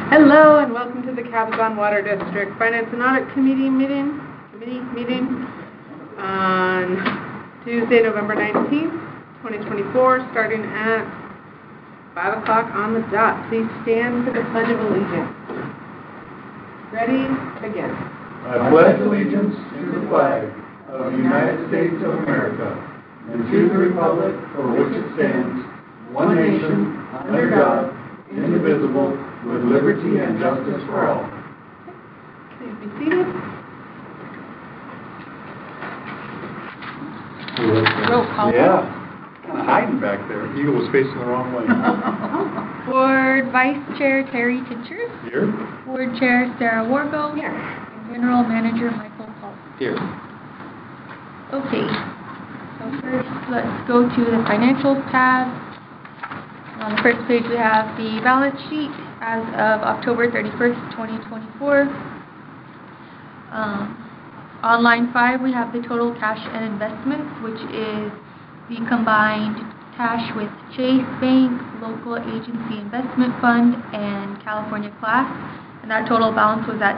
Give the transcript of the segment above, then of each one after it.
Hello and welcome to the Cabazon Water District Finance and Audit Committee meeting on Tuesday, November 19th, 2024, starting at 5 o'clock on the dot. Please stand for the Pledge of Allegiance. Ready? Begin. I pledge allegiance to the flag of the United States of America and to the republic for which it stands, one nation, under God, indivisible, with liberty and justice for all. Please be seated. Roll call. Yeah, kind of hiding back there. Eagle was facing the wrong way. Board Vice Chair Terry Tincher. Here. Board Chair Sarah Wargo. Here. And General Manager Michael Paul. Here. Okay. So first, let's go to the Financials tab. On the first page, we have the balance sheet as of October 31st, 2024. On line 5, we have the total cash and investments, which is the combined cash with Chase Bank, Local Agency Investment Fund, and California Class. And that total balance was at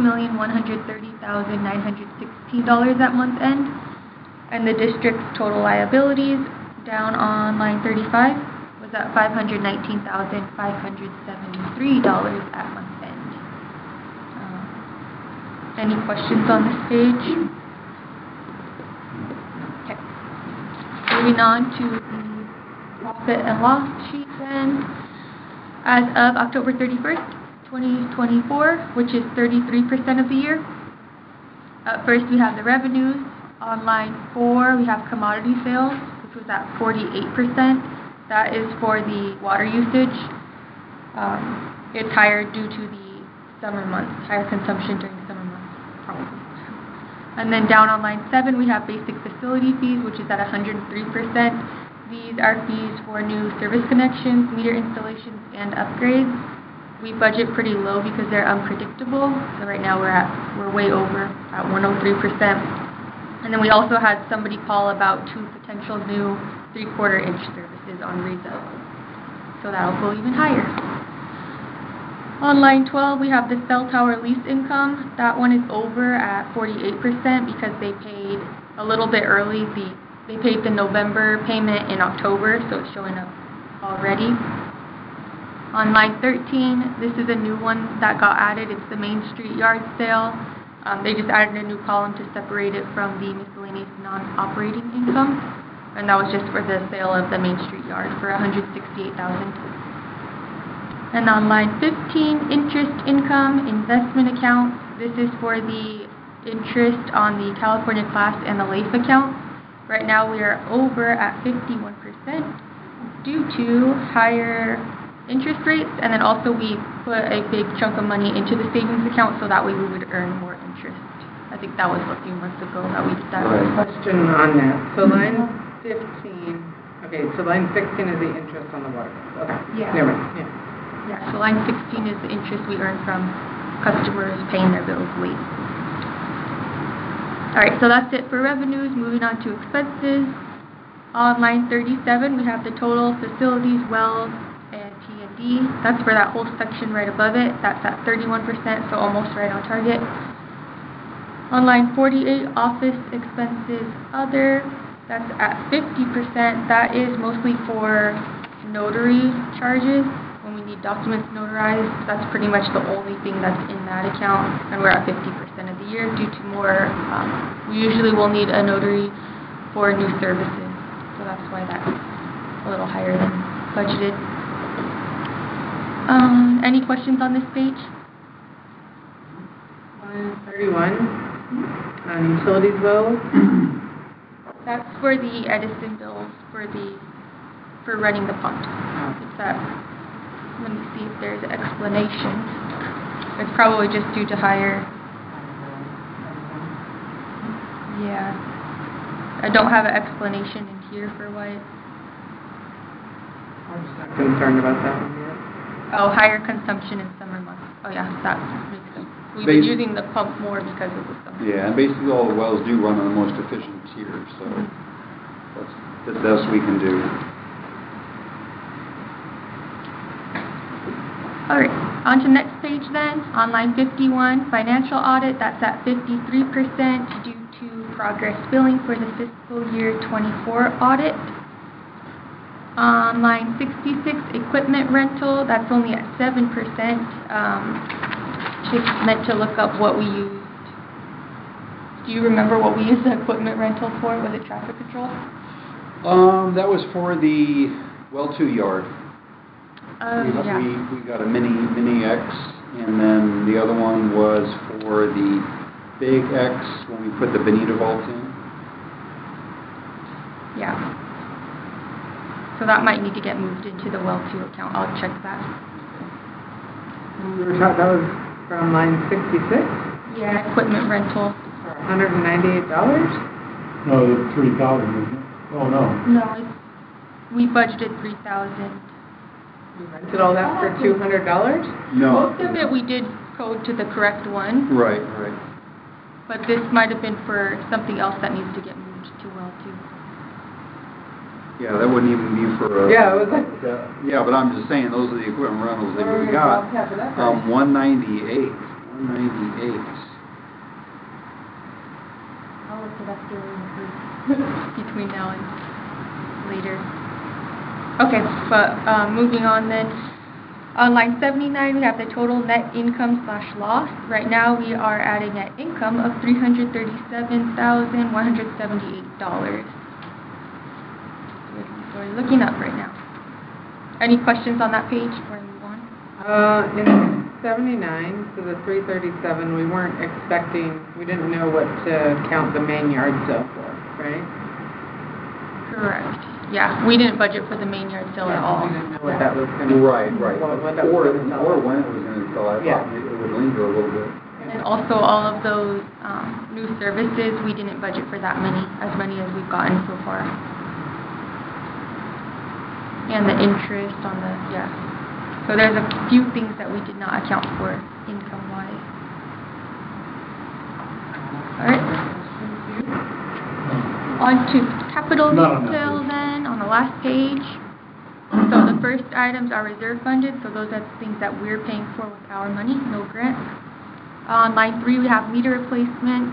$2,130,916 at month end. And the district's total liabilities, down on line 35, was at $519,573 at month end. Any questions on this page? Okay. Moving on to the profit and loss sheet then. As of October 31st, 2024, which is 33% of the year. First, we have the revenues. On line 4, we have commodity sales, which was at 48%. That is for the water usage. It's higher due to the summer months, higher consumption during the summer months, probably. And then down on line 7, we have basic facility fees, which is at 103%. These are fees for new service connections, meter installations, and upgrades. We budget pretty low because they're unpredictable. So right now we're way over at 103%. And then we also had somebody call about 2 potential new 3/4 inch services on rezone. So that'll go even higher. On line 12, we have the cell tower lease income. That one is over at 48% because they paid a little bit early. They paid the November payment in October, so it's showing up already. On line 13, this is a new one that got added. It's the Main Street yard sale. They just added a new column to separate it from the miscellaneous non-operating income. And that was just for the sale of the Main Street yard for $168,000. And on line 15, interest income, investment accounts. This is for the interest on the California Class and the LAIF accounts. Right now we are over at 51% due to higher interest rates, and then also we put a big chunk of money into the savings account so that way we would earn more interest. I think that was a few months ago that we did that. Question on that. So line 15, okay, so line 16 is the interest on the water. Okay. Yeah. Never mind. Yeah. Yeah, so line 16 is the interest we earn from customers paying their bills late. Alright, so that's it for revenues. Moving on to expenses. On line 37, we have the total facilities, wells, and T&D. That's for that whole section right above it. That's at 31%, so almost right on target. On line 48, office expenses, other. That's at 50%. That is mostly for notary charges. When we need documents notarized, that's pretty much the only thing that's in that account, and we're at 50% of the year due to more, we usually will need a notary for new services, so that's why that's a little higher than budgeted. Any questions on this page? 131, utilities bills. That's for the Edison bills for running the pumps. It's that. Let me see if there's an explanation. It's probably just due to higher. Yeah. I don't have an explanation in here for why. I'm just not concerned about that one yet. Oh, higher consumption in summer months. Oh yeah, that makes sense. We've been using the pump more because of the summer. Yeah, and basically all the wells do run on the most efficient tier, so that's the best we can do. All right. On to next page then, on line 51, financial audit, that's at 53% due to progress billing for the fiscal year 24 audit. On line 66, equipment rental, that's only at 7%. Just meant to look up what we used. Do you remember what we used the equipment rental for? Was it traffic control? That was for the well 2 yard. Yeah. We got a mini X, and then the other one was for the big X when we put the Bonita vault in. Yeah. So that might need to get moved into the well 2 account. I'll check that. That was from line 66? Yeah, equipment rental. For $198? No, the 3,000, isn't it? Oh, no. No, we budgeted $3,000. You rented all that for $200? No. Most of it we did code to the correct one, Right. but this might have been for something else that needs to get moved to well 2. Yeah, that wouldn't even be for Yeah, it was like... Yeah, but I'm just saying, those are the equipment rentals that we got. 198. I'll look it up during the week between now and later. Okay, but moving on then. On line 79, we have the total net income / loss. Right now, we are at a net income of $337,178. We're looking up right now. Any questions on that page before I move on? In 79, so the 337, we weren't expecting, we didn't know what to count the main yard sale for, right? Correct. Yeah, we didn't budget for the main yard sale at all. We didn't know what that was going to be. Right. What that Or was gonna sell. when it was going to sell. I thought it would linger a little bit. And also all of those new services, we didn't budget for that many, as many as we've gotten so far. And the interest on the, yeah. So there's a few things that we did not account for income-wise. All right. On to capital detail then, on the last page. So the first items are reserve funded, so those are the things that we're paying for with our money, no grant. On line 3, we have meter replacement.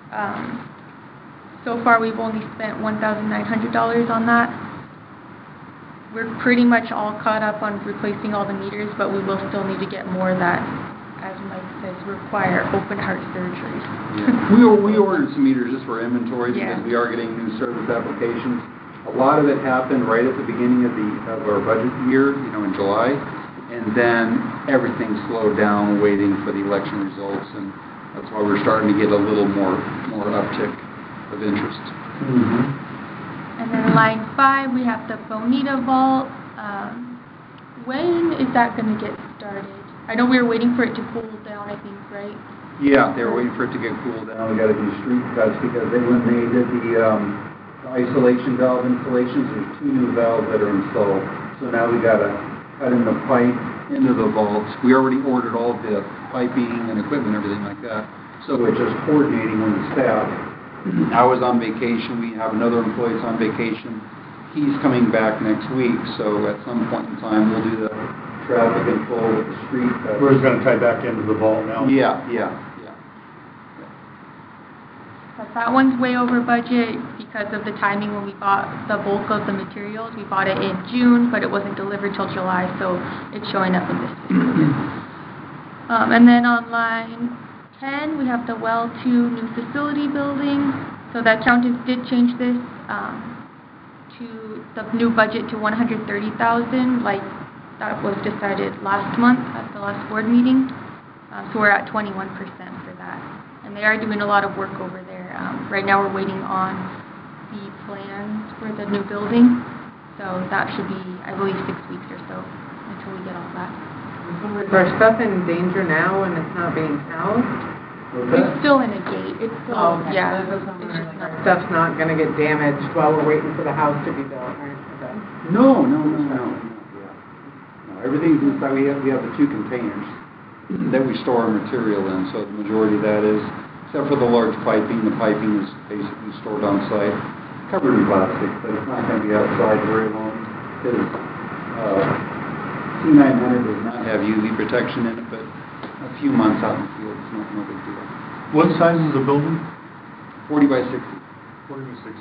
So far, we've only spent $1,900 on that. We're pretty much all caught up on replacing all the meters, but we will still need to get more that, as Mike says, require open heart surgery. Yeah. We ordered some meters just for inventory because we are getting new service applications. A lot of it happened right at the beginning of our budget year, in July, and then everything slowed down waiting for the election results, and that's why we're starting to get a little more uptick of interest. Mm-hmm. And then line 5, we have the Bonita vault. When is that going to get started? I know we were waiting for it to cool down, I think, right? Yeah, they were waiting for it to get cooled down. We got to do street cuts because when they did the isolation valve installations, there's 2 new valves that are installed. So now we got to cut in the pipe into the vaults. We already ordered all of the piping and equipment, everything like that. So it's just coordinating with the staff. I was on vacation. We have another employee that's on vacation. He's coming back next week. So at some point in time, we'll do the traffic control with the street cuts. We're just going to tie back into the vault now. Yeah. But that one's way over budget because of the timing when we bought the bulk of the materials. We bought it in June, but it wasn't delivered till July, so it's showing up in this fiscal year. And then on line 10, we have the well 2 new facility building. So the accountants did change this to the new budget to $130,000, like that was decided last month at the last board meeting. So we're at 21% for that. And they are doing a lot of work over there. Right now we're waiting on the plans for the new building. So that should be, I believe, 6 weeks or so until we get all that. Is our stuff in danger now when it's not being housed? It's still in a gate. It's still, okay. yeah. So It's just not. our stuff's not going to get damaged while we're waiting for the house to be built, right? Okay. No. Everything's inside. We have the 2 containers that we store our material in, so the majority of that is, except for the large piping. The piping is basically stored on site, covered in plastic, but it's not going to be outside very long because T900 does not have UV protection in it, but a few months out in the field, it's no big deal. What size is the building? 40 by 60. 40 by 60.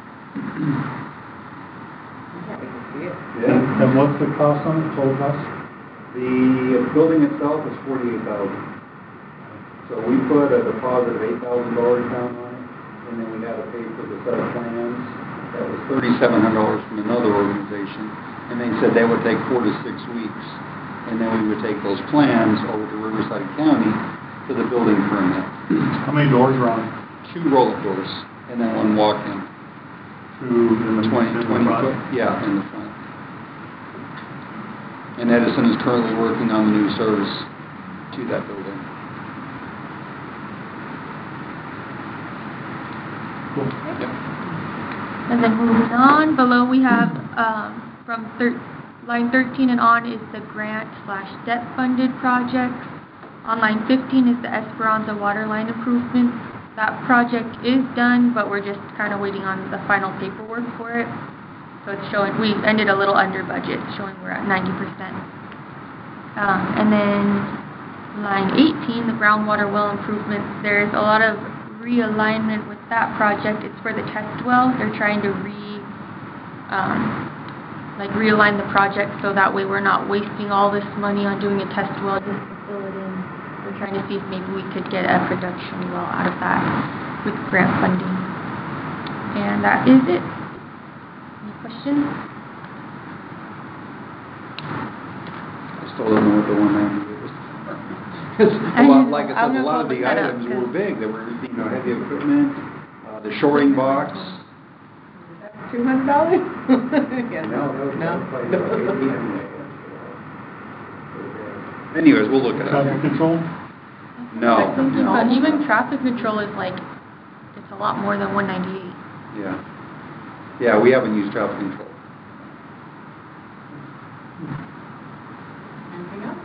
Can't wait to see it. Yeah. And what's the cost on it, total cost? The building itself is $48,000. So we put a deposit of $8,000 down on it, and then we had to pay for the set of plans. That was $3,700 from another organization, and they said they would take 4 to 6 weeks, and then we would take those plans over to Riverside County for the building permit. How many doors are on it? 2 roll-up doors, and then 1 walk-in. 2 in the 20 front? foot, yeah, in the front. And Edison is currently working on the new service to that building. Cool. Yep. And then moving on, below we have from line 13 and on is the grant/debt funded projects. On line 15 is the Esperanza water line improvement. That project is done, but we're just kind of waiting on the final paperwork for it. So it's showing, we ended a little under budget, showing we're at 90%. And then line 18, the groundwater well improvements, there's a lot of realignment with that project. It's for the test well. They're trying to realign the project so that way we're not wasting all this money on doing a test well just to fill it in. We're trying to see if maybe we could get a production well out of that with grant funding. And that is it. Any questions? I still don't know what the 190 is. It's a lot, like I said, a lot of the items were big. They were, heavy equipment, the shoring box. $200? Yeah, No. No. Anyways, we'll look it Traffic up. control? No. But even traffic control is like, it's a lot more than 198. Yeah, we haven't used traffic control. Anything else?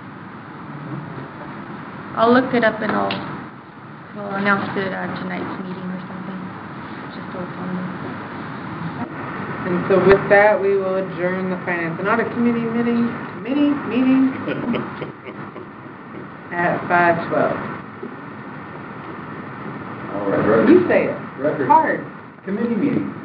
I'll look it up and we'll announce it at tonight's meeting or something. Just so it's on there. And so with that, we will adjourn the Finance and Audit Committee meeting at 5:12. All right, You say it. Record. Hard. Committee meeting.